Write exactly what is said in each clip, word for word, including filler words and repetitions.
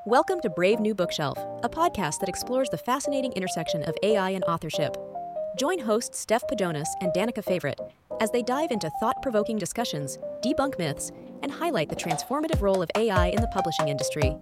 Welcome to Brave New Bookshelf, a podcast that explores the fascinating intersection of A I and authorship. Join hosts Steph Pajonas and Danica Favorite as they dive into thought-provoking discussions, debunk myths, and highlight the transformative role of A I in the publishing industry.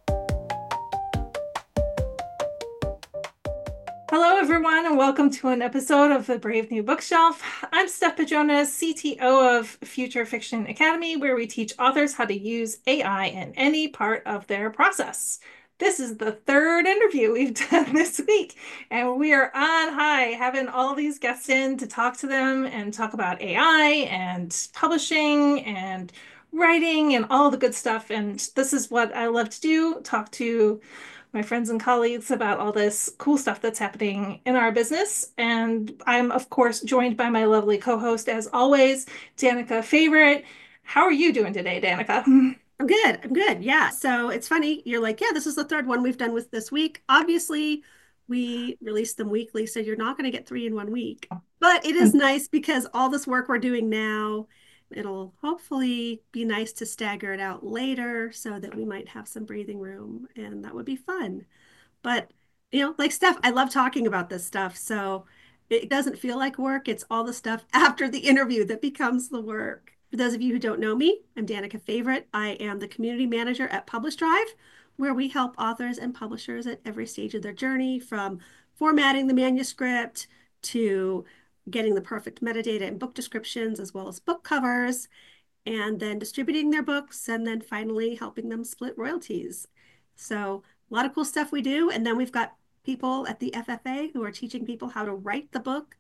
Hello, everyone, and welcome to an episode of the Brave New Bookshelf. I'm Steph Pajonas, C T O of Future Fiction Academy, where we teach authors how to use A I in any part of their process. This is the third interview we've done this week, and we are on high, having all these guests in to talk to them and talk about A I and publishing and writing and all the good stuff. And this is what I love to do, talk to my friends and colleagues about all this cool stuff that's happening in our business. And I'm, of course, joined by my lovely co-host, as always, Danica Favorite. How are you doing today, Danica? I'm good. I'm good. Yeah. So it's funny. You're like, yeah, this is the third one we've done with this week. Obviously, we release them weekly, so you're not going to get three in one week. But it is nice because all this work we're doing now, it'll hopefully be nice to stagger it out later so that we might have some breathing room, and that would be fun. But, you know, like Steph, I love talking about this stuff. So it doesn't feel like work. It's all the stuff after the interview that becomes the work. For those of you who don't know me, I'm Danica Favorite. I am the community manager at Publish Drive, where we help authors and publishers at every stage of their journey, from formatting the manuscript to getting the perfect metadata and book descriptions, as well as book covers, and then distributing their books, and then finally helping them split royalties. So a lot of cool stuff we do. And then we've got people at the F F A who are teaching people how to write the book.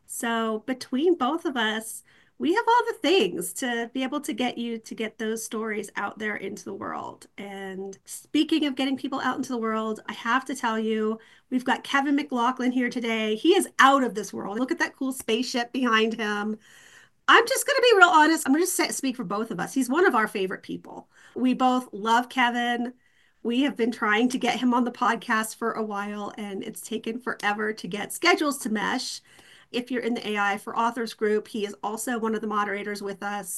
So between both of us, we have all the things to be able to get you to get those stories out there into the world. And speaking of getting people out into the world, I have to tell you, we've got Kevin McLaughlin here today. He is out of this world. Look at that cool spaceship behind him. I'm just going to be real honest. I'm going to just speak for both of us. He's one of our favorite people. We both love Kevin. We have been trying to get him on the podcast for a while, and it's taken forever to get schedules to mesh. If you're in the A I for Authors group, he is also one of the moderators with us.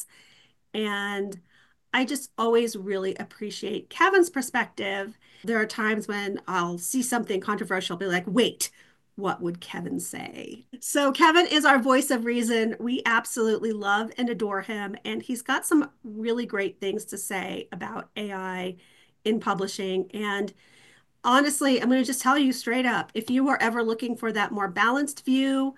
And I just always really appreciate Kevin's perspective. There are times when I'll see something controversial, be like, wait, what would Kevin say? So Kevin is our voice of reason. We absolutely love and adore him. And he's got some really great things to say about A I in publishing. And honestly, I'm going to just tell you straight up, if you are ever looking for that more balanced view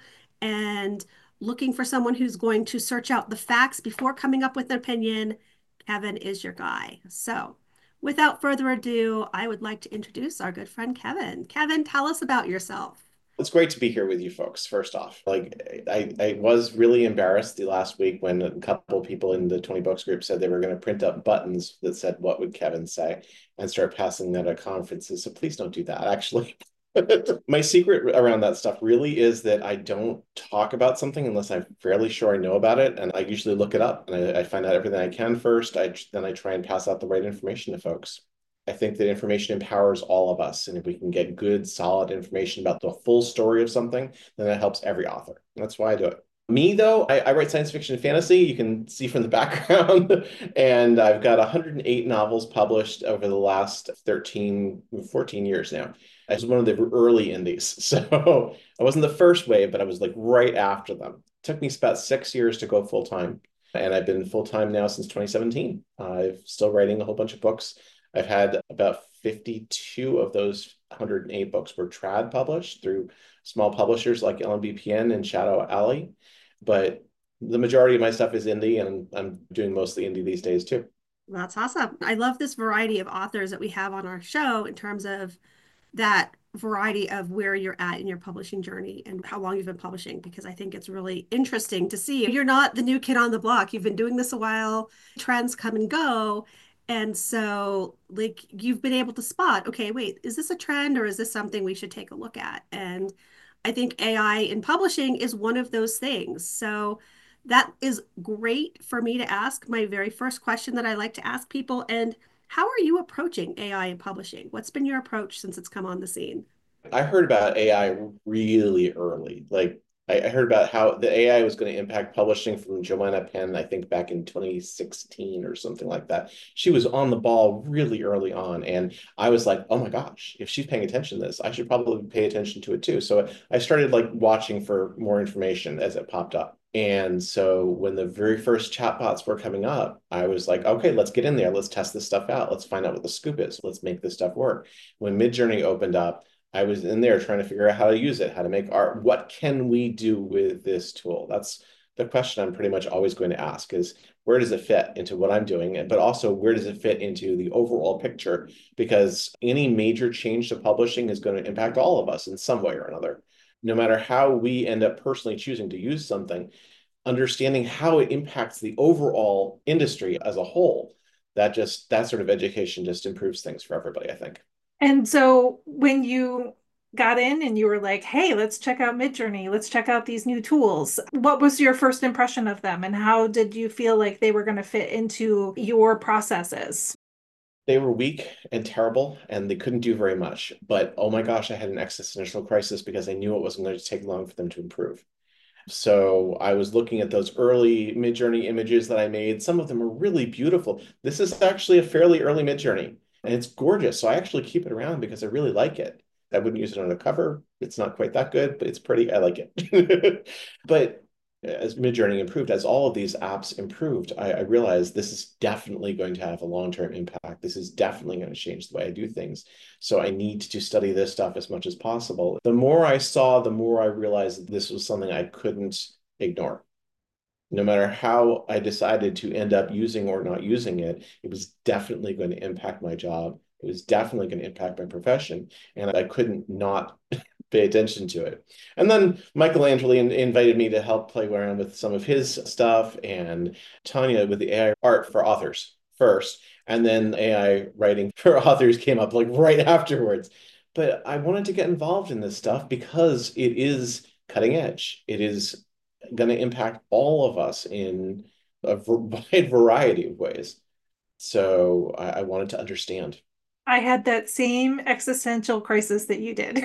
and looking for someone who's going to search out the facts before coming up with an opinion, Kevin is your guy. So without further ado, I would like to introduce our good friend, Kevin. Kevin, tell us about yourself. It's great to be here with you folks, first off. Like, I, I was really embarrassed the last week when a couple of people in the twenty Books group said they were going to print up buttons that said, "What would Kevin say?" and start passing that at conferences. So please don't do that, actually. My secret around that stuff really is that I don't talk about something unless I'm fairly sure I know about it. And I usually look it up, and I, I find out everything I can first. I, then I try and pass out the right information to folks. I think that information empowers all of us. And if we can get good, solid information about the full story of something, then that helps every author. And that's why I do it. Me, though, I, I write science fiction and fantasy. You can see from the background. And I've got one hundred eight novels published over the last thirteen, fourteen years now. I was one of the early indies. So I wasn't the first wave, but I was like right after them. It took me about six years to go full time. And I've been full time now since twenty seventeen. I'm still writing a whole bunch of books. I've had about fifty-two of those one hundred eight books were trad published through small publishers like L M B P N and Shadow Alley. But the majority of my stuff is indie, and I'm doing mostly indie these days too. That's awesome. I love this variety of authors that we have on our show in terms of that variety of where you're at in your publishing journey and how long you've been publishing, because I think it's really interesting to see you're not the new kid on the block. You've been doing this a while. Trends come and go. And so, like, you've been able to spot, okay, wait, is this a trend or is this something we should take a look at? And I think A I in publishing is one of those things. So that is great for me to ask my very first question that I like to ask people. And how are you approaching A I in publishing? What's been your approach since it's come on the scene? I heard about A I really early. Like, I, I heard about how the A I was going to impact publishing from Joanna Penn, I think back in twenty sixteen or something like that. She was on the ball really early on. And I was like, oh my gosh, if she's paying attention to this, I should probably pay attention to it too. So I started like watching for more information as it popped up. And so when the very first chatbots were coming up, I was like, okay, let's get in there. Let's test this stuff out. Let's find out what the scoop is. Let's make this stuff work. When Midjourney opened up, I was in there trying to figure out how to use it, how to make art. What can we do with this tool? That's the question I'm pretty much always going to ask is where does it fit into what I'm doing? But also where does it fit into the overall picture? Because any major change to publishing is going to impact all of us in some way or another. No matter how we end up personally choosing to use something, understanding how it impacts the overall industry as a whole, that just, that sort of education just improves things for everybody, I think. And so when you got in and you were like, hey, let's check out Midjourney, let's check out these new tools, what was your first impression of them and how did you feel like they were going to fit into your processes? They were weak and terrible, and they couldn't do very much. But oh my gosh, I had an existential crisis because I knew it wasn't going to take long for them to improve. So I was looking at those early Midjourney images that I made. Some of them are really beautiful. This is actually a fairly early Midjourney, and it's gorgeous. So I actually keep it around because I really like it. I wouldn't use it on a cover. It's not quite that good, but it's pretty. I like it. But as Midjourney improved, as all of these apps improved, I, I realized this is definitely going to have a long-term impact. This is definitely going to change the way I do things. So I need to study this stuff as much as possible. The more I saw, the more I realized that this was something I couldn't ignore. No matter how I decided to end up using or not using it, it was definitely going to impact my job. It was definitely going to impact my profession. And I couldn't not pay attention to it. And then Michelangelo invited me to help play around with some of his stuff, and Tanya with the A I art for authors first, and then A I writing for authors came up like right afterwards. But I wanted to get involved in this stuff because it is cutting edge. It is going to impact all of us in a wide variety of ways. So I, I wanted to understand. I had that same existential crisis that you did.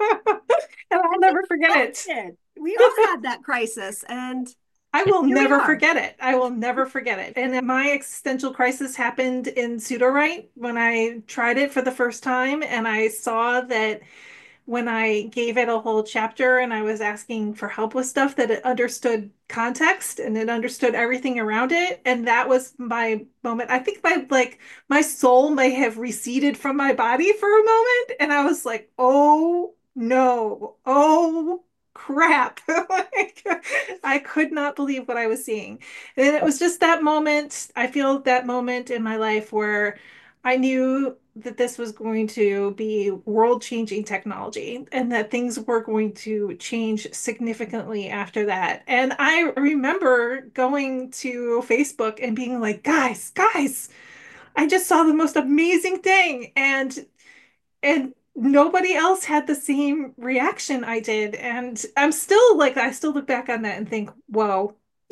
And I'll never forget it. We all had that crisis, and I will never forget it. I will never forget it. And then my existential crisis happened in Sudowrite when I tried it for the first time, and I saw that when I gave it a whole chapter and I was asking for help with stuff, that it understood context and it understood everything around it. And that was my moment. I think my like my soul may have receded from my body for a moment. And I was like, oh no, oh crap. Like, I could not believe what I was seeing. And it was just that moment. I feel that moment in my life where I knew that this was going to be world-changing technology and that things were going to change significantly after that. And I remember going to Facebook and being like, guys, guys, I just saw the most amazing thing. And and nobody else had the same reaction I did. And I'm still like, I still look back on that and think, whoa.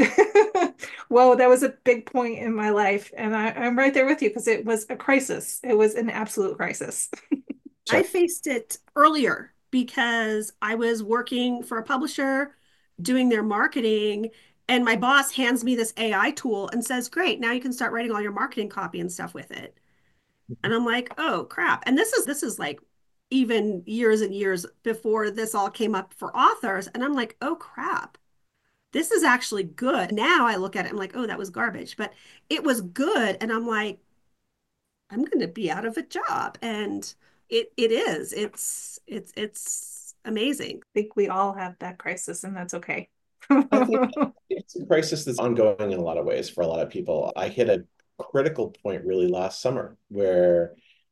Whoa, that was a big point in my life. And I, I'm right there with you because it was a crisis. It was an absolute crisis. I faced it earlier because I was working for a publisher doing their marketing, and my boss hands me this A I tool and says, great, now you can start writing all your marketing copy and stuff with it. And I'm like, oh crap. And this is this is like even years and years before this all came up for authors. And I'm like, oh crap. This is actually good. Now I look at it, I'm like, oh, that was garbage, but it was good. And I'm like, I'm going to be out of a job. And it it is. It's it's it's amazing. I think we all have that crisis, and that's okay. I think it's a crisis that's ongoing in a lot of ways for a lot of people. I hit a critical point really last summer where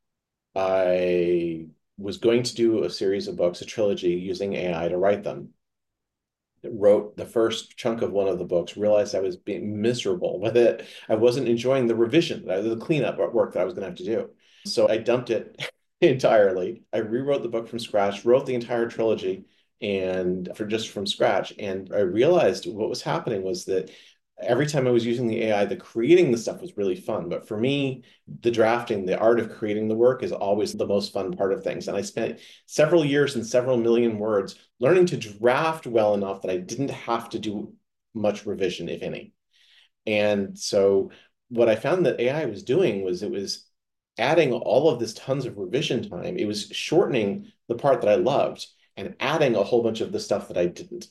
I was going to do a series of books, a trilogy, using A I to write them. Wrote the first chunk of one of the books, realized I was being miserable with it. I wasn't enjoying the revision, the cleanup work that I was going to have to do. So I dumped it entirely. I rewrote the book from scratch, wrote the entire trilogy and for just from scratch. And I realized what was happening was that every time I was using the A I, the creating the stuff was really fun. But for me, the drafting, the art of creating the work is always the most fun part of things. And I spent several years and several million words learning to draft well enough that I didn't have to do much revision, if any. And so what I found that A I was doing was it was adding all of this tons of revision time. It was shortening the part that I loved and adding a whole bunch of the stuff that I didn't.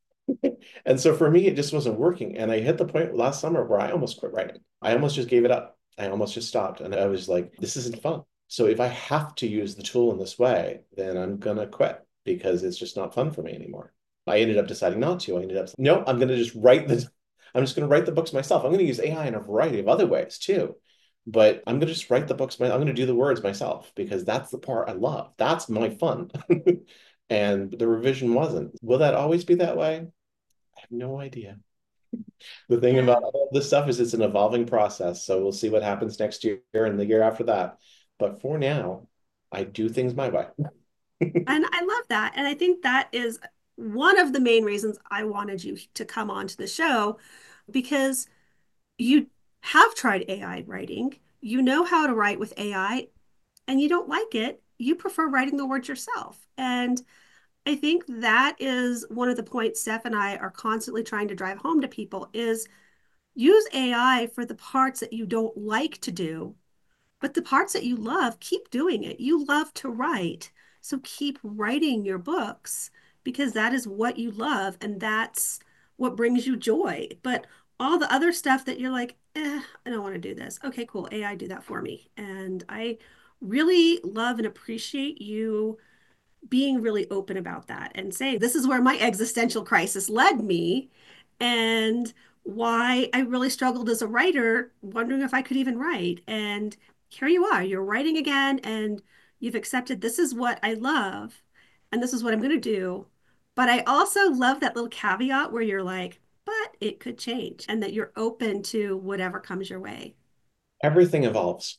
And so for me, it just wasn't working. And I hit the point last summer where I almost quit writing. I almost just gave it up. I almost just stopped. And I was like, this isn't fun. So if I have to use the tool in this way, then I'm going to quit because it's just not fun for me anymore. I ended up deciding not to. I ended up, no, I'm going to just write the, I'm just going to write the books myself. I'm going to use A I in a variety of other ways too. But I'm going to just write the books. I'm going to do the words myself because that's the part I love. That's my fun. And the revision wasn't. Will that always be that way? I have no idea. The thing Yeah. about all this stuff is it's an evolving process. So we'll see what happens next year and the year after that. But for now, I do things my way. And I love that. And I think that is one of the main reasons I wanted you to come on to the show, because you have tried A I writing, you know how to write with A I, and you don't like it. You prefer writing the words yourself. And I think that is one of the points Steph and I are constantly trying to drive home to people is use A I for the parts that you don't like to do, but the parts that you love, keep doing it. You love to write, so keep writing your books because that is what you love and that's what brings you joy. But all the other stuff that you're like, eh, I don't want to do this. Okay, cool. A I do that for me. And I really love and appreciate you being really open about that and saying, this is where my existential crisis led me and why I really struggled as a writer, wondering if I could even write. And here you are, you're writing again, and you've accepted this is what I love and this is what I'm going to do. But I also love that little caveat where you're like, but it could change and that you're open to whatever comes your way. Everything evolves.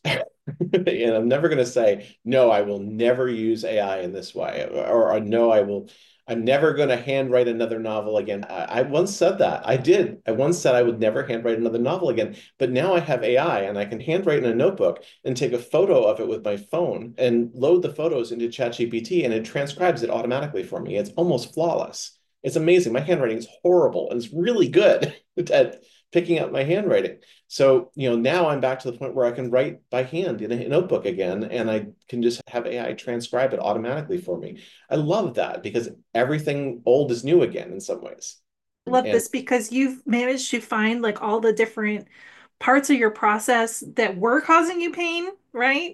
And I'm never going to say, no, I will never use A I in this way, or, or no, I will, I'm never going to handwrite another novel again. I, I once said that. I did. I once said I would never handwrite another novel again. But now I have A I and I can handwrite in a notebook and take a photo of it with my phone and load the photos into ChatGPT and it transcribes it automatically for me. It's almost flawless. It's amazing. My handwriting is horrible and it's really good at picking up my handwriting. So, you know, now I'm back to the point where I can write by hand in a notebook again, and I can just have A I transcribe it automatically for me. I love that because everything old is new again in some ways. I love And this because you've managed to find like all the different parts of your process that were causing you pain, right?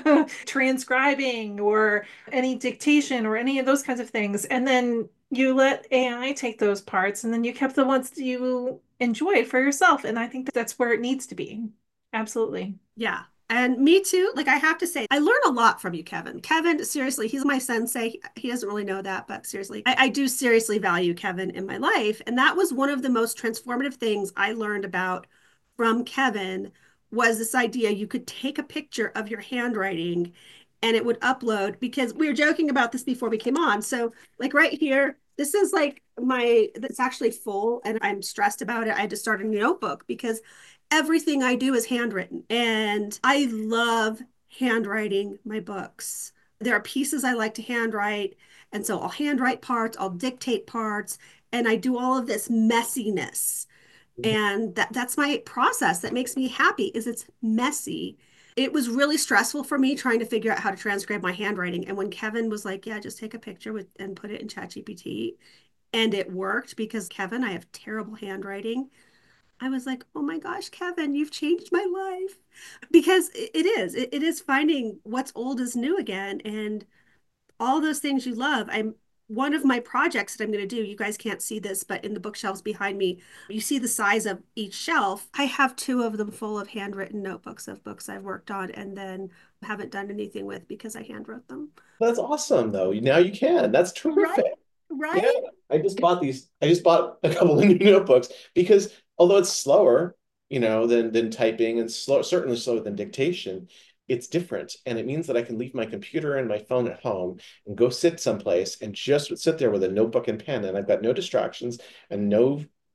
Transcribing or any dictation or any of those kinds of things. And then you let A I take those parts and then you kept the ones that you enjoyed for yourself. And I think that's where it needs to be. Absolutely. Yeah. And me too. Like I have to say, I learn a lot from you, Kevin. Kevin, seriously, he's my sensei. He doesn't really know that, but seriously, I, I do seriously value Kevin in my life. And that was one of the most transformative things I learned about from Kevin was this idea you could take a picture of your handwriting and it would upload, because we were joking about this before we came on. So like right here, this is like my, it's actually full and I'm stressed about it. I had to start a new notebook because everything I do is handwritten and I love handwriting my books. There are pieces I like to handwrite. And so I'll handwrite parts, I'll dictate parts, and I do all of this messiness. And that, that's my process that makes me happy is it's messy. It was really stressful for me trying to figure out how to transcribe my handwriting. And when Kevin was like, yeah, just take a picture with and put it in ChatGPT. And it worked because Kevin, I have terrible handwriting. I was like, oh my gosh, Kevin, you've changed my life. Because it is, it, it is finding what's old is new again. And all those things you love. I'm one of my projects that I'm going to do. You guys can't see this, but in the bookshelves behind me, you see the size of each shelf. I have two of them full of handwritten notebooks of books I've worked on and then haven't done anything with because I handwrote them. that's awesome, though. Now you can. That's terrific. Right? Yeah, I just bought these. I just bought a couple of new notebooks because although it's slower, you know, than than typing and slow, certainly slower than dictation, it's different. And it means that I can leave my computer and my phone at home and go sit someplace and just sit there with a notebook and pen. And I've got no distractions and no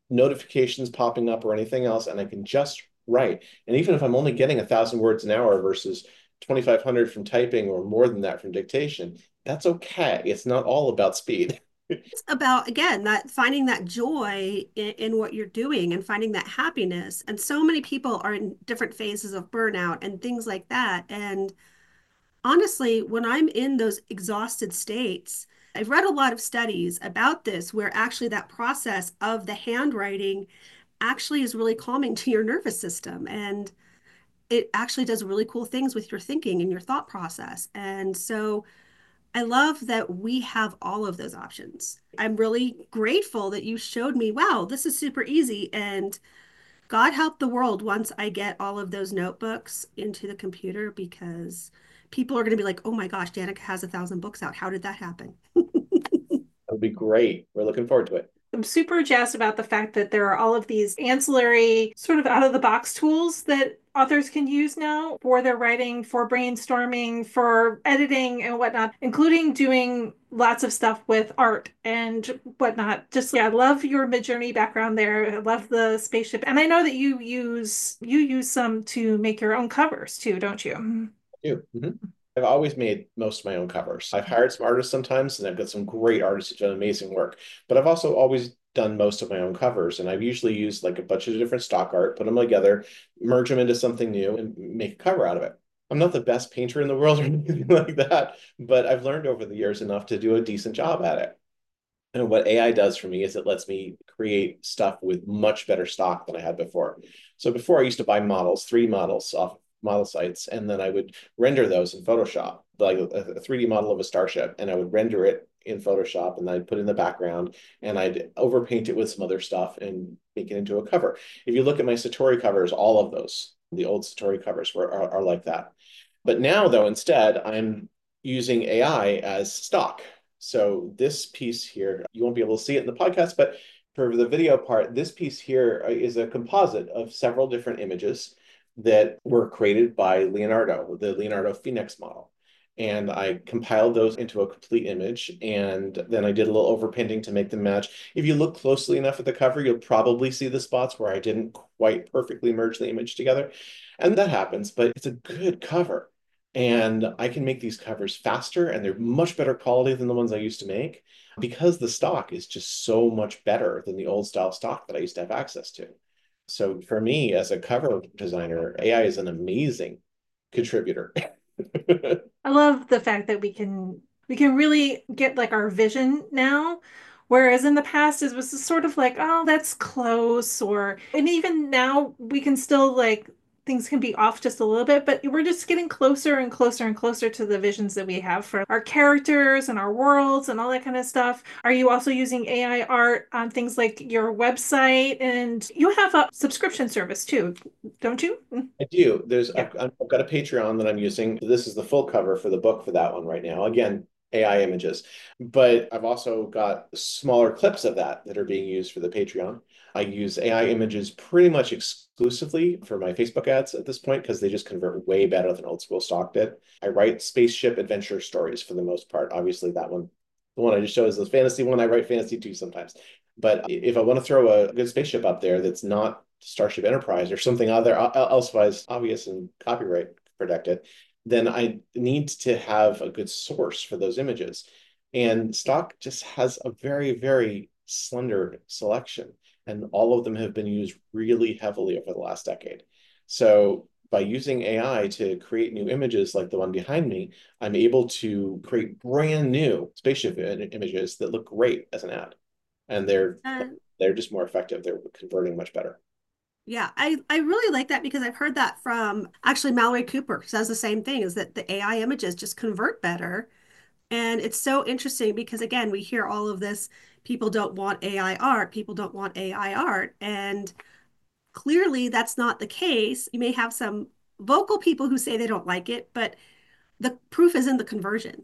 notifications popping up or anything else, and I can just write. And even if I'm only getting a thousand words an hour versus twenty-five hundred from typing or more than that from dictation, that's okay. It's not all about speed. It's about, again, that finding that joy in, in what you're doing and finding that happiness. And so many people are in different phases of burnout and things like that. And honestly, when I'm in those exhausted states, I've read a lot of studies about this where actually that process of the handwriting actually is really calming to your nervous system. And it actually does really cool things with your thinking and your thought process. And so I love that we have all of those options. I'm really grateful that you showed me, wow, this is super easy. And God help the world once I get all of those notebooks into the computer, because people are going to be like, oh my gosh, Danica has a thousand books out. How did that happen? That would be great. We're looking forward to it. I'm super jazzed about the fact that there are all of these ancillary sort of out of the box tools that authors can use now for their writing, for brainstorming, for editing and whatnot, including doing lots of stuff with art and whatnot. Just, yeah, I love your Midjourney background there. I love the spaceship. And I know that you use you use some to make your own covers too, don't you? I do. Mm-hmm. I've always made most of my own covers. I've hired some artists sometimes, and I've got some great artists who've done amazing work. But I've also always done most of my own covers, and I've usually used like a bunch of different stock art, put them together, merge them into something new, and make a cover out of it. I'm not the best painter in the world or anything like that, but I've learned over the years enough to do a decent job at it. And what A I does for me is it lets me create stuff with much better stock than I had before. So before I used to buy models, three models off model sites, and then I would render those in Photoshop, like a three D model of a starship, and I would render it in Photoshop, and I'd put in the background, and I'd overpaint it with some other stuff and make it into a cover. If you look at my Satori covers, all of those, the old Satori covers were are, are like that. But now, though, instead, I'm using A I as stock. So this piece here, you won't be able to see it in the podcast, but for the video part, this piece here is a composite of several different images that were created by Leonardo, the Leonardo Phoenix model. And I compiled those into a complete image, and then I did a little overpainting to make them match. If you look closely enough at the cover, you'll probably see the spots where I didn't quite perfectly merge the image together. And that happens, but it's a good cover. And I can make these covers faster, and they're much better quality than the ones I used to make, because the stock is just so much better than the old style stock that I used to have access to. So for me, as a cover designer, A I is an amazing contributor. I love the fact that we can we can really get like our vision now, whereas in the past it was sort of like, oh, that's close, or and even now we can still like things can be off just a little bit, but we're just getting closer and closer and closer to the visions that we have for our characters and our worlds and all that kind of stuff. Are you also using A I art on things like your website? And you have a subscription service too, don't you? I do. There's Yeah. I've, I've got a Patreon that I'm using. This is the full cover for the book for that one right now. Again, A I images, but I've also got smaller clips of that that are being used for the Patreon. I use A I images pretty much exclusively for my Facebook ads at this point, because they just convert way better than old school stock did. I write spaceship adventure stories for the most part. Obviously, that one, the one I just showed is the fantasy one. I write fantasy too sometimes. But if I want to throw a good spaceship up there that's not Starship Enterprise or something other elsewise obvious and copyright protected, then I need to have a good source for those images. And stock just has a very, very slender selection, and all of them have been used really heavily over the last decade. So by using A I to create new images like the one behind me, I'm able to create brand new spaceship images that look great as an ad. And they're uh, they're just more effective. They're converting much better. Yeah, I, I really like that, because I've heard that from actually Mallory Cooper says the same thing, is that the A I images just convert better. And it's so interesting because, again, we hear all of this, people don't want A I art, people don't want A I art. And clearly that's not the case. You may have some vocal people who say they don't like it, but the proof is in the conversion.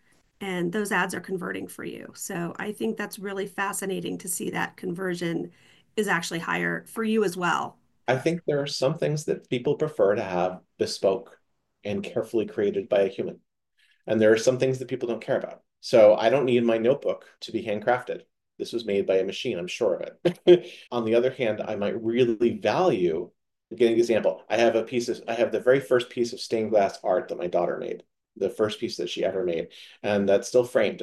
And those ads are converting for you. So I think that's really fascinating to see that conversion is actually higher for you as well. I think there are some things that people prefer to have bespoke and carefully created by a human. And there are some things that people don't care about. So I don't need my notebook to be handcrafted. This was made by a machine, I'm sure of it. On the other hand, I might really value, getting an example, I have a piece of, I have the very first piece of stained glass art that my daughter made, the first piece that she ever made, and that's still framed.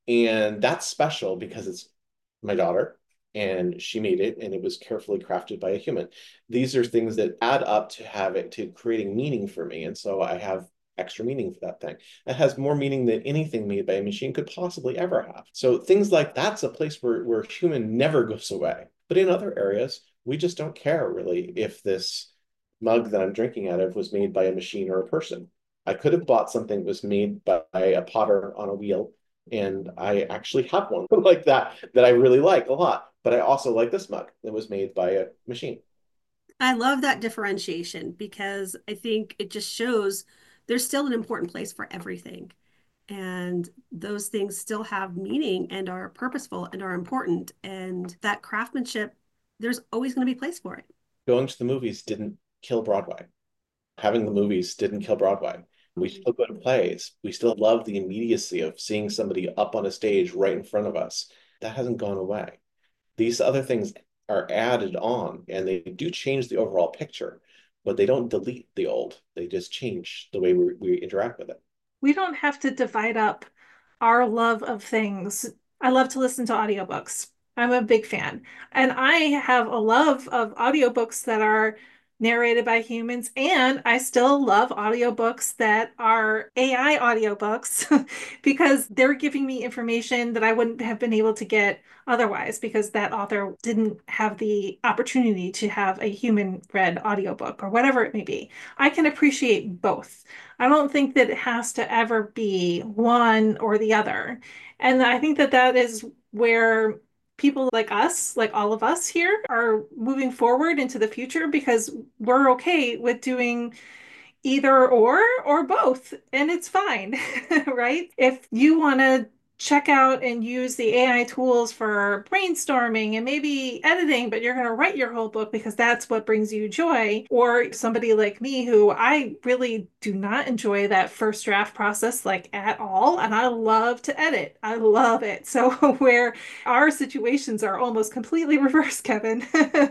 And that's special because it's my daughter, and she made it, and it was carefully crafted by a human. These are things that add up to have it to creating meaning for me, and so I have extra meaning for that thing. It has more meaning than anything made by a machine could possibly ever have. So things like that's a place where where human never goes away. But in other areas, we just don't care really if this mug that I'm drinking out of was made by a machine or a person. I could have bought something that was made by a potter on a wheel, and I actually have one like that that I really like a lot. But I also like this mug that was made by a machine. I love that differentiation because I think it just shows there's still an important place for everything. And those things still have meaning and are purposeful and are important. And that craftsmanship, there's always going to be place for it. Going to the movies didn't kill Broadway. Having the movies didn't kill Broadway. We still go to plays. We still love the immediacy of seeing somebody up on a stage right in front of us. That hasn't gone away. These other things are added on, and they do change the overall picture, but they don't delete the old. They just change the way we, we interact with it. We don't have to divide up our love of things. I love to listen to audiobooks. I'm a big fan. And I have a love of audiobooks that are narrated by humans, and I still love audiobooks that are A I audiobooks because they're giving me information that I wouldn't have been able to get otherwise because that author didn't have the opportunity to have a human read audiobook or whatever it may be. I can appreciate both. I don't think that it has to ever be one or the other. And I think that that is where people like us, like all of us here, are moving forward into the future because we're okay with doing either or or both, and it's fine, right? If you want to check out and use the A I tools for brainstorming and maybe editing, but you're going to write your whole book because that's what brings you joy. Or somebody like me who I really do not enjoy that first draft process like at all. And I love to edit. I love it. So where our situations are almost completely reversed, Kevin.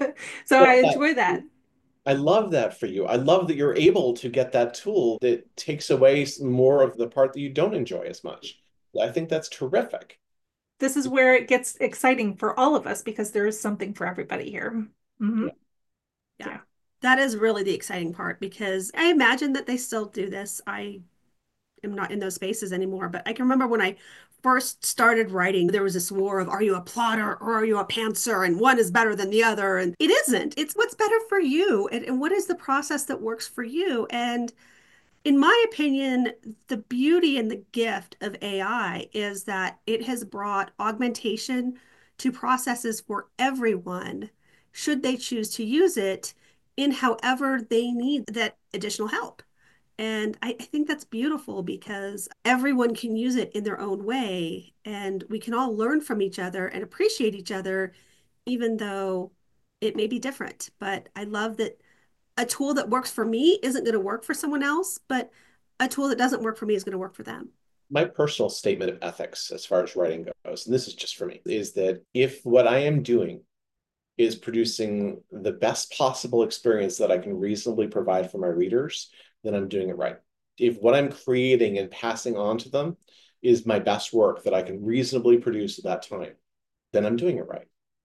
So I enjoy that. I love that for you. I love that you're able to get that tool that takes away more of the part that you don't enjoy as much. I think that's terrific. This is where it gets exciting for all of us because there is something for everybody here. Mm-hmm. Yeah. Yeah. Yeah. That is really the exciting part because I imagine that they still do this. I am not in those spaces anymore, but I can remember when I first started writing, there was this war of, are you a plotter or are you a pantser? And one is better than the other. And it isn't. It's what's better for you. And, and what is the process that works for you? And in my opinion, the beauty and the gift of A I is that it has brought augmentation to processes for everyone, should they choose to use it in however they need that additional help. And I, I think that's beautiful because everyone can use it in their own way, and we can all learn from each other and appreciate each other, even though it may be different. But I love that a tool that works for me isn't going to work for someone else, but a tool that doesn't work for me is going to work for them. My personal statement of ethics as far as writing goes, and this is just for me, is that if what I am doing is producing the best possible experience that I can reasonably provide for my readers, then I'm doing it right. If what I'm creating and passing on to them is my best work that I can reasonably produce at that time, then I'm doing it right.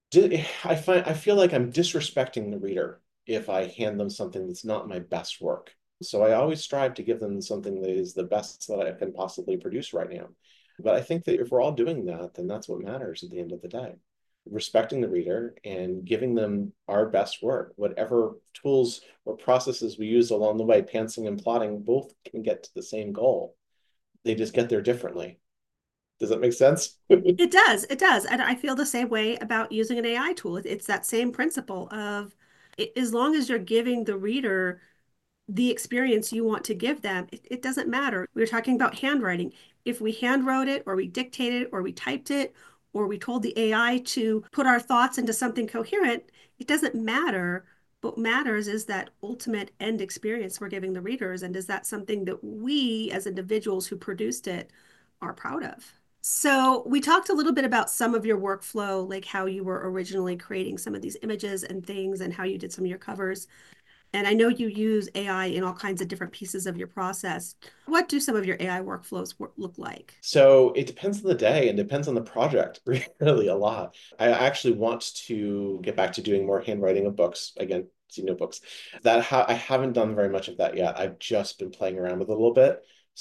I find I feel like I'm disrespecting the reader if I hand them something that's not my best work. So I always strive to give them something that is the best that I can possibly produce right now. But I think that if we're all doing that, then that's what matters at the end of the day. Respecting the reader and giving them our best work, whatever tools or processes we use along the way, pantsing and plotting both can get to the same goal. They just get there differently. Does that make sense? It does. It does. And I feel the same way about using an A I tool. It's that same principle of as long as you're giving the reader the experience you want to give them, it, it doesn't matter. We were talking about handwriting. If we handwrote it or we dictated it or we typed it or we told the A I to put our thoughts into something coherent, it doesn't matter. What matters is that ultimate end experience we're giving the readers. And is that something that we as individuals who produced it are proud of? So we talked a little bit about some of your workflow, like how you were originally creating some of these images and things and how you did some of your covers. And I know you use A I in all kinds of different pieces of your process. What do some of your A I workflows look like? So it depends on the day and depends on the project, really a lot. I actually want to get back to doing more handwriting of books. Again, see notebooks. That ha I haven't done very much of that yet. I've just been playing around with it a little bit.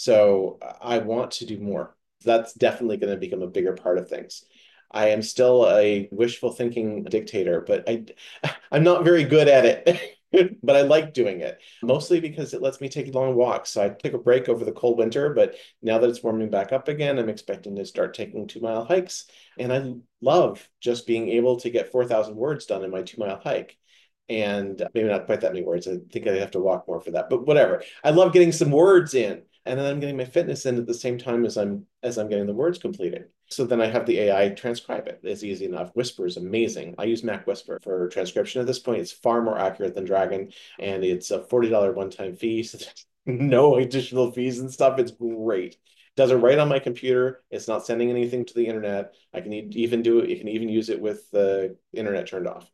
So I want to do more. That's definitely going to become a bigger part of things. I am still a wishful thinking dictator, but I, I'm not very good at it, but I like doing it, mostly because it lets me take long walks. So I took a break over the cold winter, but now that it's warming back up again, I'm expecting to start taking two mile hikes. And I love just being able to get four thousand words done in my two mile hike. And maybe not quite that many words. I think I have to walk more for that, but whatever. I love getting some words in. And then I'm getting my fitness in at the same time as I'm as I'm getting the words completed. So then I have the A I transcribe it. It's easy enough. Whisper is amazing. I use Mac Whisper for transcription at this point. It's far more accurate than Dragon, and it's a forty dollar one-time fee. So no additional fees and stuff. It's great. Does it right on my computer. It's not sending anything to the internet. I can even do it. You can even use it with the internet turned off.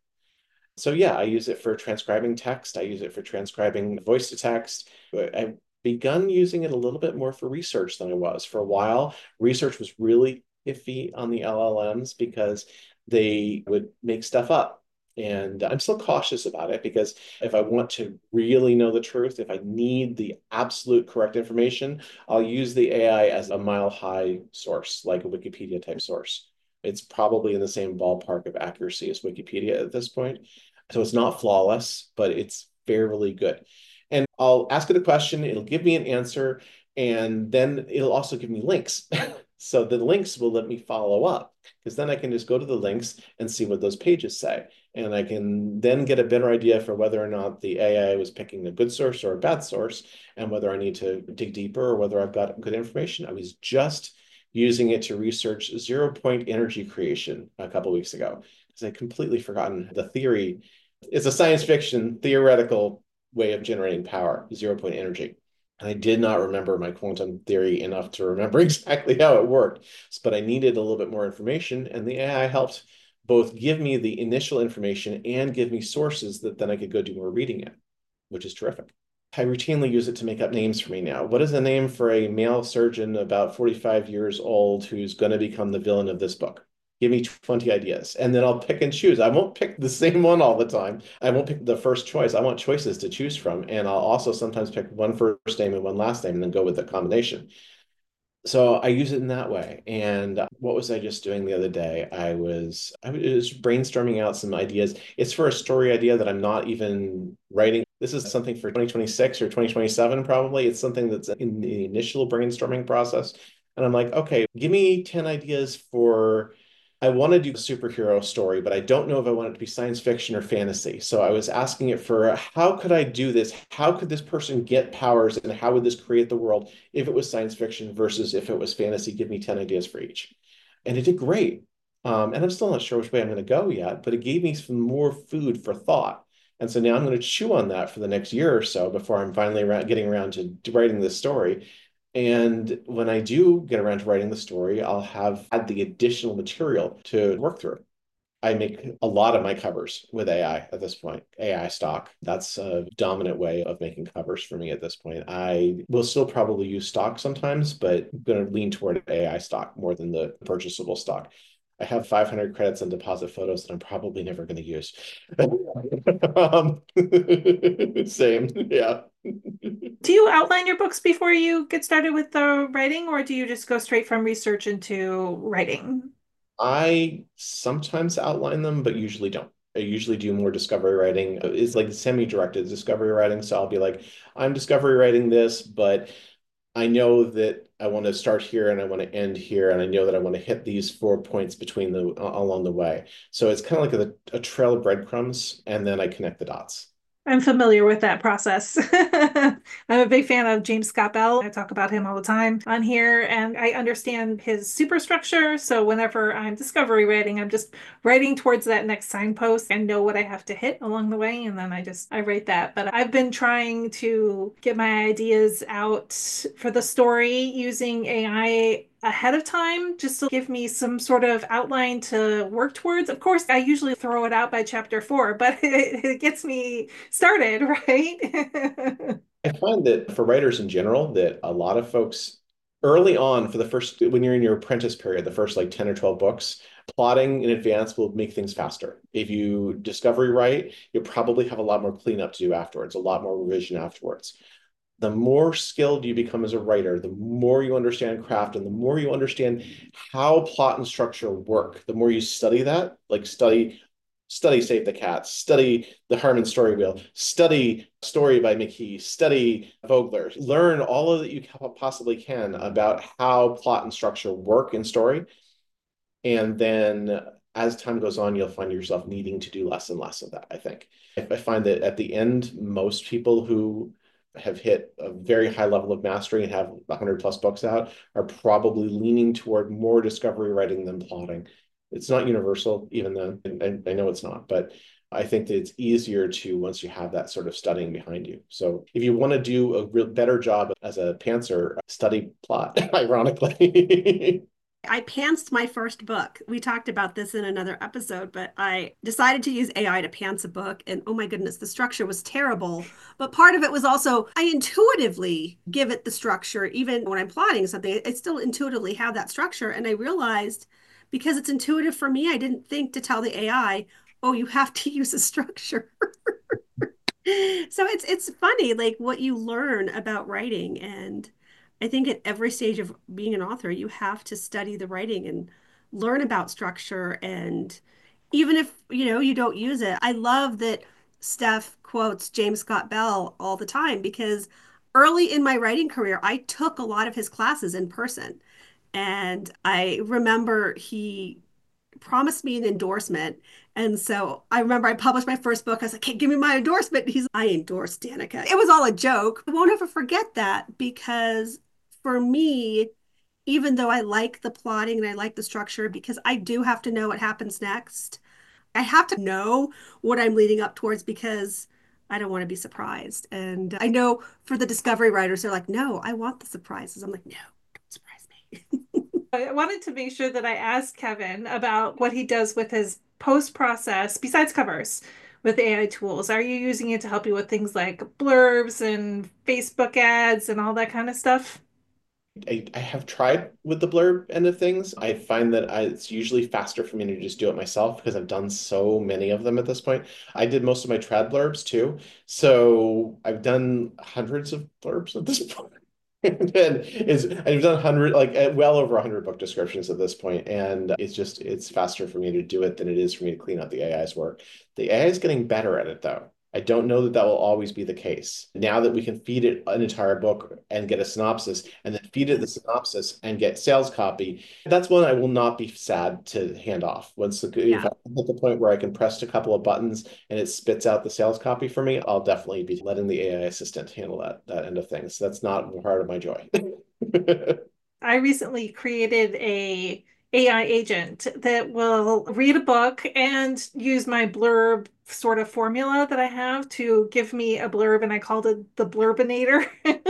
So yeah, I use it for transcribing text. I use it for transcribing voice to text. I begun using it a little bit more for research than I was. For a while, research was really iffy on the L L Ms because they would make stuff up. And I'm still cautious about it because if I want to really know the truth, if I need the absolute correct information, I'll use the A I as a mile high source, like a Wikipedia type source. It's probably in the same ballpark of accuracy as Wikipedia at this point. So it's not flawless, but it's fairly good. And I'll ask it a question, it'll give me an answer, and then it'll also give me links. So the links will let me follow up, because then I can just go to the links and see what those pages say. And I can then get a better idea for whether or not the A I was picking a good source or a bad source, and whether I need to dig deeper or whether I've got good information. I was just using it to research zero-point energy creation a couple of weeks ago, because I'd completely forgotten the theory. It's a science fiction theoretical way of generating power, zero-point energy. And I did not remember my quantum theory enough to remember exactly how it worked, but I needed a little bit more information, and the A I helped both give me the initial information and give me sources that then I could go do more reading in, which is terrific. I routinely use it to make up names for me now. What is the name for a male surgeon about forty-five years old who's going to become the villain of this book? Give me twenty ideas, and then I'll pick and choose. I won't pick the same one all the time. I won't pick the first choice. I want choices to choose from, and I'll also sometimes pick one first name and one last name and then go with the combination. So I use it in that way. And what was I just doing the other day? I was I was brainstorming out some ideas. It's for a story idea that I'm not even writing. This is something for twenty twenty-six or twenty twenty-seven, probably. It's something that's in the initial brainstorming process. And I'm like, okay, give me ten ideas for, I want to do a superhero story, but I don't know if I want it to be science fiction or fantasy. So I was asking it for, how could I do this? How could this person get powers, and how would this create the world if it was science fiction versus if it was fantasy? Give me ten ideas for each. And it did great. Um, and I'm still not sure which way I'm going to go yet, but it gave me some more food for thought. And so now I'm going to chew on that for the next year or so before I'm finally getting around to writing this story. And when I do get around to writing the story, I'll have had the additional material to work through. I make a lot of my covers with A I at this point, A I stock. That's a dominant way of making covers for me at this point. I will still probably use stock sometimes, but I'm going to lean toward A I stock more than the purchasable stock. I have five hundred credits on deposit photos that I'm probably never going to use. um, same, yeah. Do you outline your books before you get started with the writing, or do you just go straight from research into writing? I sometimes outline them, but usually don't. I usually do more discovery writing. It's like semi-directed discovery writing. So I'll be like, I'm discovery writing this, but I know that I want to start here and I want to end here, and I know that I want to hit these four points between the uh, along the way. So it's kind of like a, a trail of breadcrumbs, and then I connect the dots. I'm familiar with that process. I'm a big fan of James Scott Bell. I talk about him all the time on here, and I understand his superstructure. So whenever I'm discovery writing, I'm just writing towards that next signpost and know what I have to hit along the way, and then I just I write that. But I've been trying to get my ideas out for the story using A I ahead of time just to give me some sort of outline to work towards. Of course, I usually throw it out by chapter four, but it, it gets me started, right? I find that for writers in general, that a lot of folks early on, for the first, when you're in your apprentice period, the first like ten or twelve books, plotting in advance will make things faster. If you discovery write, you'll probably have a lot more cleanup to do afterwards, a lot more revision afterwards. The more skilled you become as a writer, the more you understand craft and the more you understand how plot and structure work, the more you study that, like study study Save the Cat, study the Harmon Story Wheel, study Story by McKee, study Vogler, learn all of that you possibly can about how plot and structure work in story. And then as time goes on, you'll find yourself needing to do less and less of that, I think. I find that at the end, most people who have hit a very high level of mastery and have one hundred plus books out are probably leaning toward more discovery writing than plotting. It's not universal, even though I, I know it's not, but I think that it's easier to once you have that sort of studying behind you. So if you want to do a real better job as a pantser, study plot, ironically. I pantsed my first book. We talked about this in another episode, but I decided to use A I to pants a book. And oh my goodness, the structure was terrible. But part of it was also I intuitively give it the structure. Even when I'm plotting something, I still intuitively have that structure. And I realized because it's intuitive for me, I didn't think to tell the A I, oh, you have to use a structure. So it's it's funny, like what you learn about writing. And I think at every stage of being an author, you have to study the writing and learn about structure. And even if, you know, you don't use it, I love that Steph quotes James Scott Bell all the time because early in my writing career, I took a lot of his classes in person. And I remember he promised me an endorsement. And so I remember I published my first book. I was like, hey, give me my endorsement. He's, I endorsed Danica. It was all a joke. I won't ever forget that because for me, even though I like the plotting and I like the structure, because I do have to know what happens next, I have to know what I'm leading up towards because I don't want to be surprised. And I know for the discovery writers, they're like, no, I want the surprises. I'm like, no, don't surprise me. I wanted to make sure that I asked Kevin about what he does with his post process besides covers with A I tools. Are you using it to help you with things like blurbs and Facebook ads and all that kind of stuff? I, I have tried with the blurb end of things. I find that I, it's usually faster for me to just do it myself because I've done so many of them at this point. I did most of my trad blurbs too. So I've done hundreds of blurbs at this point. And is I've done hundred like well over a hundred book descriptions at this point, and it's just it's faster for me to do it than it is for me to clean up the A I's work. The A I is getting better at it though. I don't know that that will always be the case. Now that we can feed it an entire book and get a synopsis, and then feed it the synopsis and get sales copy, that's when I will not be sad to hand off. Once the, yeah. If I'm at the point where I can press a couple of buttons and it spits out the sales copy for me, I'll definitely be letting the A I assistant handle that, that end of things. That's not part of my joy. I recently created a A I agent that will read a book and use my blurb sort of formula that I have to give me a blurb, and I called it the Blurbinator.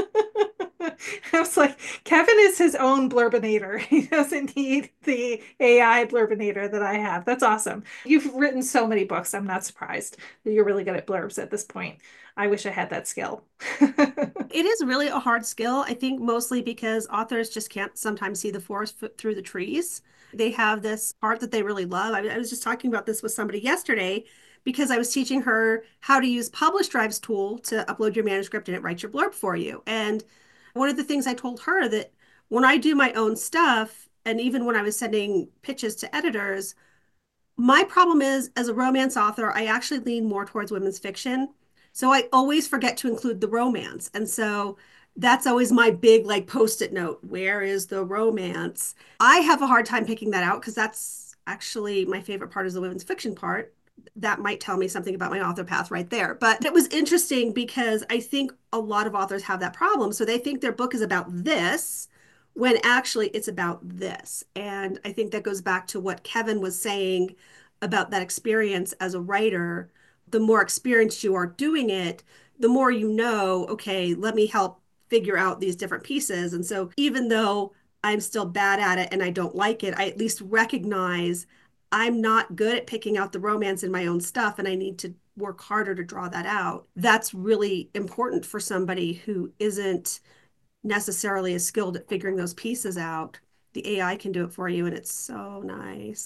I was like, Kevin is his own Blurbinator. He doesn't need the A I Blurbinator that I have. That's awesome. You've written so many books. I'm not surprised that you're really good at blurbs at this point. I wish I had that skill. It is really a hard skill, I think mostly because authors just can't sometimes see the forest through the trees. They have this part that they really love. I, I was just talking about this with somebody yesterday because I was teaching her how to use PublishDrive's tool to upload your manuscript and it writes your blurb for you. And one of the things I told her that when I do my own stuff, and even when I was sending pitches to editors, my problem is as a romance author, I actually lean more towards women's fiction. So I always forget to include the romance. And so that's always my big like post-it note. Where is the romance? I have a hard time picking that out because that's actually my favorite part is the women's fiction part. that might tell me something about my author path right there. But it was interesting because I think a lot of authors have that problem. So they think their book is about this when actually it's about this. And I think that goes back to what Kevin was saying about that experience as a writer. The more experienced you are doing it, the more you know, okay, let me help figure out these different pieces. And so even though I'm still bad at it and I don't like it, I at least recognize I'm not good at picking out the romance in my own stuff and I need to work harder to draw that out. That's really important for somebody who isn't necessarily as skilled at figuring those pieces out. The A I can do it for you and it's so nice.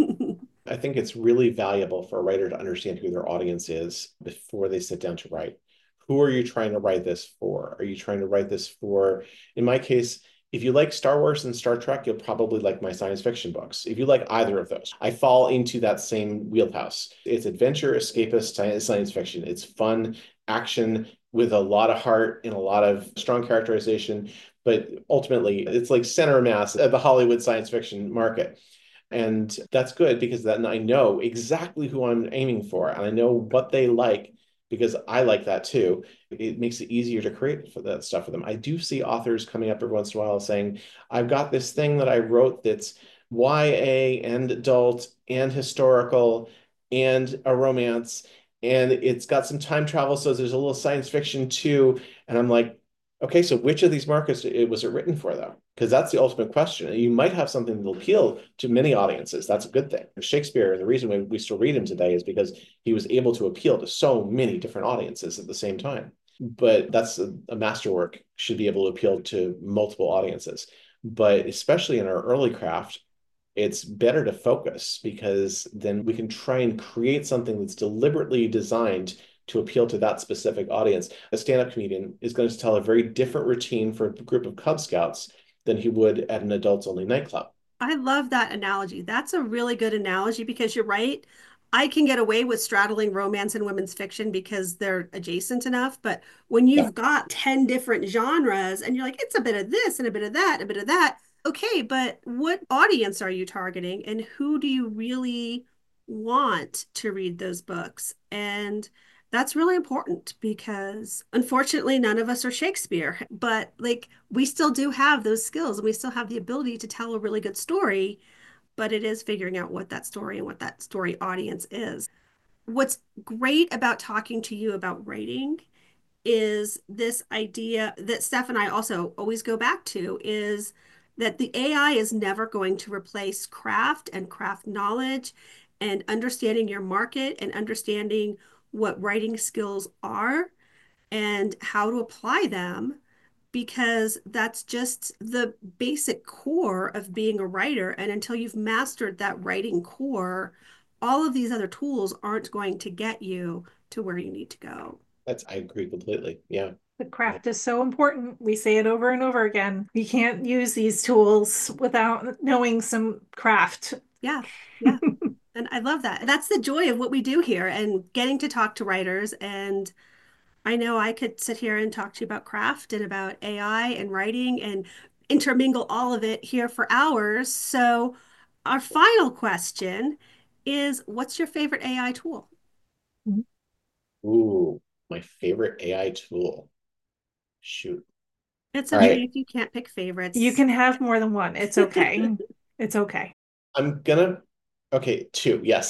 I think it's really valuable for a writer to understand who their audience is before they sit down to write. Who are you trying to write this for? Are you trying to write this for, in my case, if you like Star Wars and Star Trek, you'll probably like my science fiction books. If you like either of those, I fall into that same wheelhouse. It's adventure, escapist science fiction. It's fun action with a lot of heart and a lot of strong characterization. But ultimately, it's like center mass of the Hollywood science fiction market. And that's good because then I know exactly who I'm aiming for and I know what they like because I like that too. It makes it easier to create for that stuff for them. I do see authors coming up every once in a while saying, I've got this thing that I wrote that's Y A and adult and historical and a romance, and it's got some time travel, so there's a little science fiction too. And I'm like, okay, so which of these markets it was it written for, though? Because that's the ultimate question. You might have something that'll appeal to many audiences. That's a good thing. Shakespeare, the reason we, we still read him today is because he was able to appeal to so many different audiences at the same time. But that's a, a masterwork, should be able to appeal to multiple audiences. But especially in our early craft, it's better to focus because then we can try and create something that's deliberately designed to appeal to that specific audience. A stand-up comedian is going to tell a very different routine for a group of Cub Scouts than he would at an adults-only nightclub. I love that analogy. That's a really good analogy because you're right. I can get away with straddling romance and women's fiction because they're adjacent enough. But when you've yeah. got ten different genres and you're like, it's a bit of this and a bit of that, a bit of that. Okay, but what audience are you targeting and who do you really want to read those books? And that's really important because unfortunately, none of us are Shakespeare, but like we still do have those skills and we still have the ability to tell a really good story, but it is figuring out what that story and what that story audience is. What's great about talking to you about writing is this idea that Steph and I also always go back to is that the A I is never going to replace craft and craft knowledge and understanding your market and understanding what writing skills are and how to apply them, because that's just the basic core of being a writer. And until you've mastered that writing core, all of these other tools aren't going to get you to where you need to go. That's, I agree completely. Yeah. The craft is so important. We say it over and over again. You can't use these tools without knowing some craft. Yeah. Yeah. And I love that. That's the joy of what we do here and getting to talk to writers. And I know I could sit here and talk to you about craft and about A I and writing and intermingle all of it here for hours. So our final question is, what's your favorite A I tool? Ooh, my favorite A I tool. Shoot. It's okay right. if you can't pick favorites. You can have more than one. It's okay. It's okay. I'm gonna, okay, two, yes.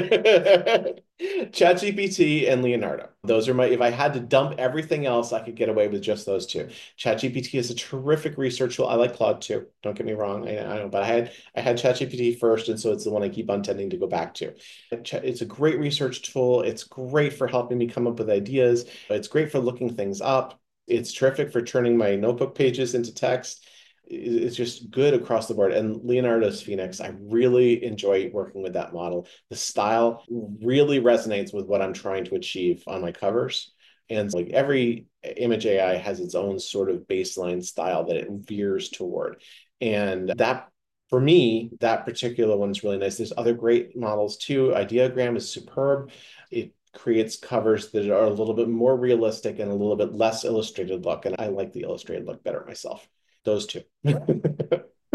ChatGPT and Leonardo. Those are my, if I had to dump everything else, I could get away with just those two. ChatGPT is a terrific research tool. I like Claude too. Don't get me wrong. I, I know, but I had I had ChatGPT first, and so it's the one I keep on tending to go back to. It's a great research tool. It's great for helping me come up with ideas. It's great for looking things up. It's terrific for turning my notebook pages into text. It's just good across the board. And Leonardo's Phoenix, I really enjoy working with that model. The style really resonates with what I'm trying to achieve on my covers. And like every image A I has its own sort of baseline style that it veers toward. And that, for me, that particular one's really nice. There's other great models too. Ideogram is superb. It creates covers that are a little bit more realistic and a little bit less illustrated look. And I like the illustrated look better myself. Those two. Those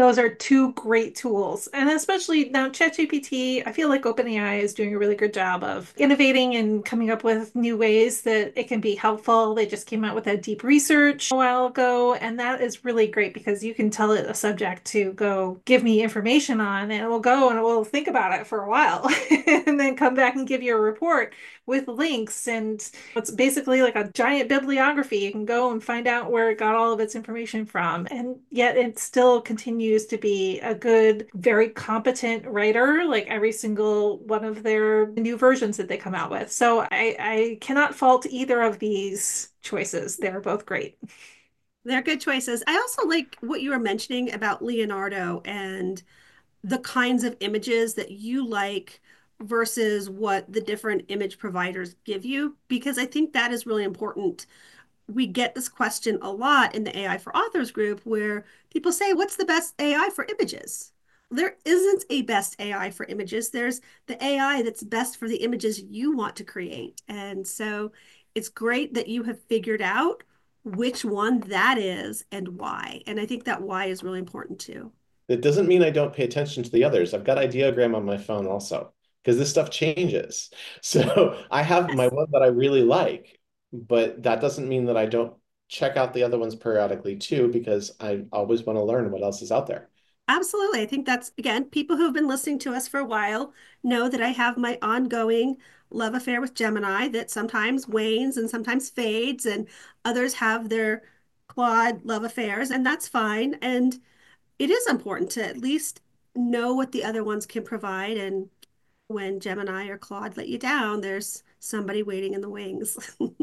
those are two great tools. And especially now, ChatGPT, I feel like OpenAI is doing a really good job of innovating and coming up with new ways that it can be helpful. They just came out with that deep research a while ago, and that is really great because you can tell it a subject to go give me information on, and it will go and it will think about it for a while and then come back and give you a report with links. And it's basically like a giant bibliography. You can go and find out where it got all of its information from. And yet it still continues to be a good, very competent writer, like every single one of their new versions that they come out with. So I, I cannot fault either of these choices. They're both great. They're good choices. I also like what you were mentioning about Leonardo and the kinds of images that you like versus what the different image providers give you, because I think that is really important. We get this question a lot in the A I for Authors group where people say, what's the best A I for images? There isn't a best A I for images. There's the A I that's best for the images you want to create. And so it's great that you have figured out which one that is and why. And I think that why is really important too. That doesn't mean I don't pay attention to the others. I've got Ideogram on my phone also, because this stuff changes. So I have my one that I really like, but that doesn't mean that I don't check out the other ones periodically too, because I always want to learn what else is out there. Absolutely. I think that's, again, people who have been listening to us for a while know that I have my ongoing love affair with Gemini that sometimes wanes and sometimes fades, and others have their Claude love affairs, and that's fine. And it is important to at least know what the other ones can provide. And when Gemini or Claude let you down, there's somebody waiting in the wings.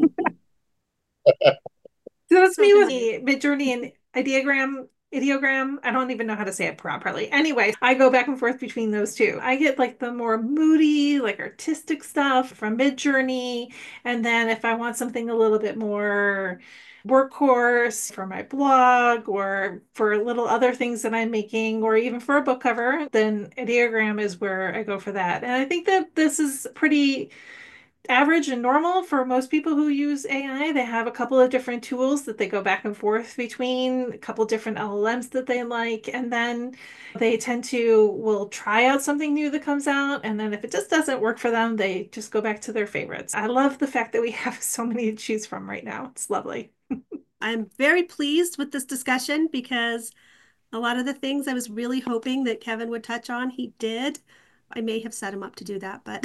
So that's me with the Midjourney and Ideogram. Ideogram. I don't even know how to say it properly. Anyway, I go back and forth between those two. I get like the more moody, like artistic stuff from Midjourney. And then if I want something a little bit more workhorse for my blog or for little other things that I'm making, or even for a book cover, then Ideogram is where I go for that. And I think that this is pretty average and normal for most people who use A I. They have a couple of different tools that they go back and forth between, a couple different L L Ms that they like, and then they tend to will try out something new that comes out, and then if it just doesn't work for them, they just go back to their favorites. I love the fact that we have so many to choose from right now. It's lovely. I'm very pleased with this discussion because a lot of the things I was really hoping that Kevin would touch on, he did. I may have set him up to do that, but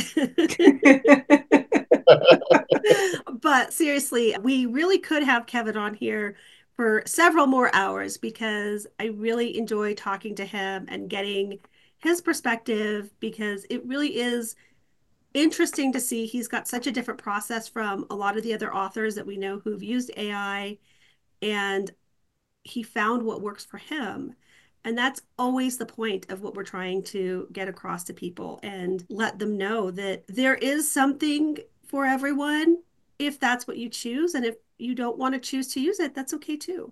but seriously, we really could have Kevin on here for several more hours because I really enjoy talking to him and getting his perspective, because it really is interesting to see. He's got such a different process from a lot of the other authors that we know who've used A I, and he found what works for him. And that's always the point of what we're trying to get across to people and let them know that there is something for everyone if that's what you choose. And if you don't want to choose to use it, that's okay too.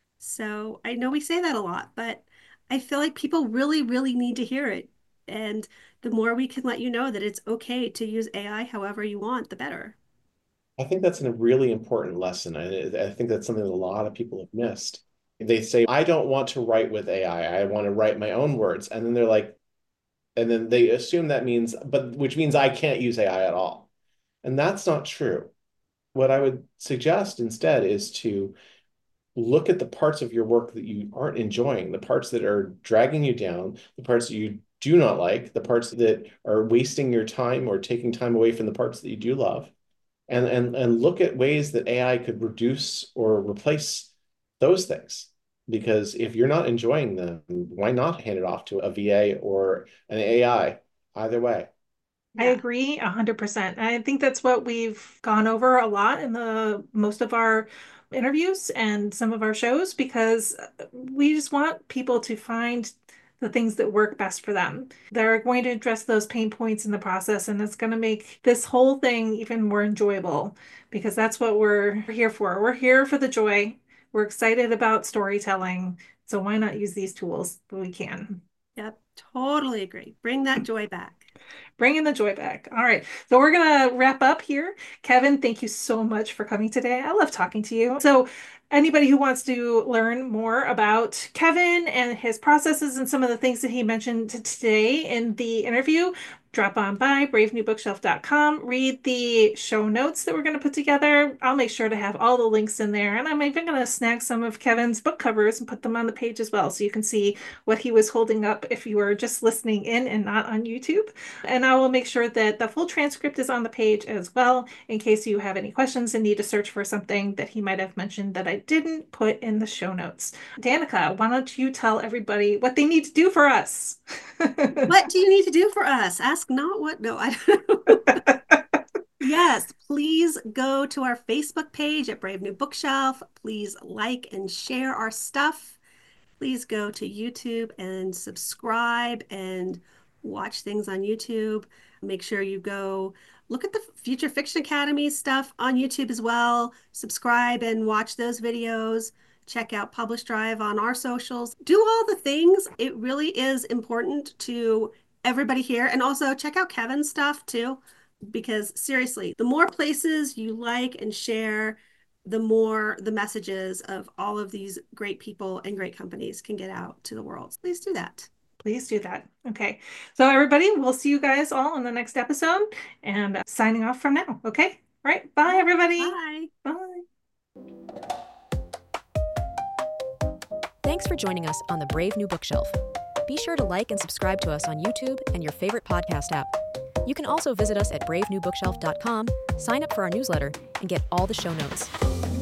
So I know we say that a lot, but I feel like people really, really need to hear it. And the more we can let you know that it's okay to use A I however you want, the better. I think that's a really important lesson. I, I think that's something that a lot of people have missed. They say, I don't want to write with A I. I I want to write my own words. And then they're like, and then they assume that means, but which means I can't use A I at all. And that's not true. What I would suggest instead is to look at the parts of your work that you aren't enjoying, the parts that are dragging you down, the parts that you do not like, the parts that are wasting your time or taking time away from the parts that you do love, and and and look at ways that A I could reduce or replace those things. Because if you're not enjoying them, why not hand it off to a V A or an A I? Either way. I agree one hundred percent. I think that's what we've gone over a lot in the most of our interviews and some of our shows, because we just want people to find the things that work best for them. They're going to address those pain points in the process, and it's going to make this whole thing even more enjoyable, because that's what we're here for. We're here for the joy. We're excited about storytelling. So why not use these tools when we can? Yep, totally agree. Bring that joy back. Bringing the joy back. All right. So we're going to wrap up here. Kevin, thank you so much for coming today. I love talking to you. So anybody who wants to learn more about Kevin and his processes and some of the things that he mentioned today in the interview, drop on by brave new bookshelf dot com, read the show notes that we're going to put together. I'll make sure to have all the links in there. And I'm even going to snag some of Kevin's book covers and put them on the page as well, so you can see what he was holding up if you were just listening in and not on YouTube. And I will make sure that the full transcript is on the page as well, in case you have any questions and need to search for something that he might have mentioned that I didn't put in the show notes. Danica, why don't you tell everybody what they need to do for us? What do you need to do for us? Ask not what. No, I don't know. Yes, please go to our Facebook page at Brave New Bookshelf. Please like and share our stuff. Please go to YouTube and subscribe and watch things on YouTube. Make sure you go look at the Future Fiction Academy stuff on YouTube as well. Subscribe and watch those videos. Check out Publish Drive on our socials. Do all the things. It really is important to everybody here. And also check out Kevin's stuff too, because seriously, the more places you like and share, the more the messages of all of these great people and great companies can get out to the world. Please do that. Please do that. Okay. So everybody, we'll see you guys all in the next episode, and uh, signing off from now. Okay. All right. Bye, everybody. Bye. Bye. Thanks for joining us on the Brave New Bookshelf. Be sure to like and subscribe to us on YouTube and your favorite podcast app. You can also visit us at brave new bookshelf dot com, sign up for our newsletter, and get all the show notes.